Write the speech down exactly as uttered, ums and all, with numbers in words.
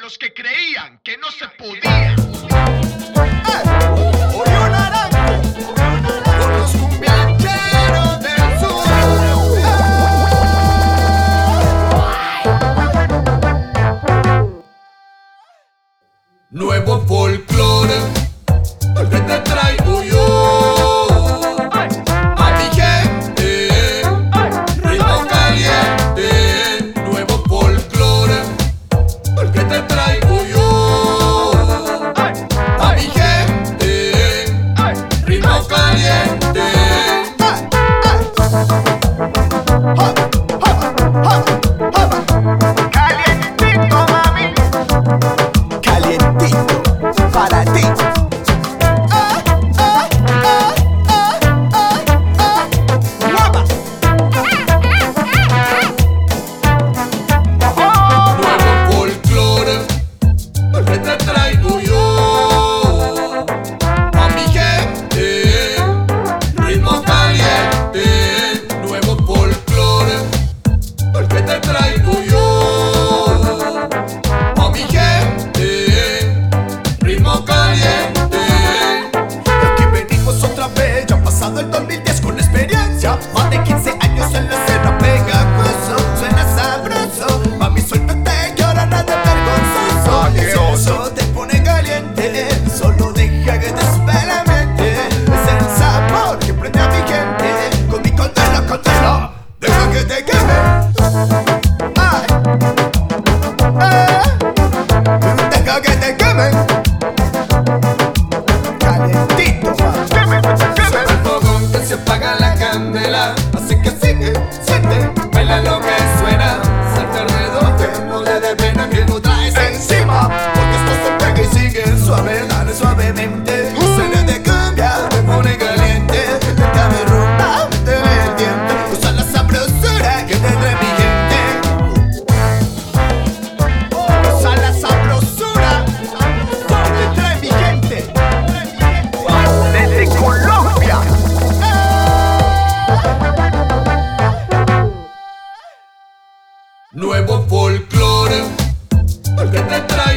los que creían que no se podía. Orión Arango, con los cumbiancheros del sur. Nuevo folclore, el que te traigo yo. A mi gente, ritmo caliente. Nuevo folclore, el que te traigo yo. A mi gente, ritmo caliente. Calientito, mami. Calientito para ti. Ah, ah, ah, ah, ah, ah. Guapa. Nuevo folclore, el que te traigo yo. A mi gente, ritmo caliente. Nuevo folclore, el que te traigo yo. A mi gente, ritmo caliente. Aquí venimos otra vez, ya ha pasado el dos mil diez con experiencia. Más de quince años en la escena pegajoso, suena sabroso. Mami, suéltate que ahora nada es vergonzoso. Eso te pone caliente, solo deja que te sube la mente. Es el sabor que prende a mi gente. Con mi condena, condena, deja que te queme. Ay, eh, deja que te queme. Calentito, queme, queme. El fogón que se apaga la candela, así que sigue, siente, baila lo que suena. Salta alrededor, que no le dé pena, que no traes encima. Porque esto se pega y sigue suave, dale suavemente. Suena de cumbia, te pone caliente. Déjame rumba, métele el diente. Usa la sabrosura que te trae mi gente. Usa la sabrosura que trae mi gente. Desde Colombia. Nuevo folclore, el que te trae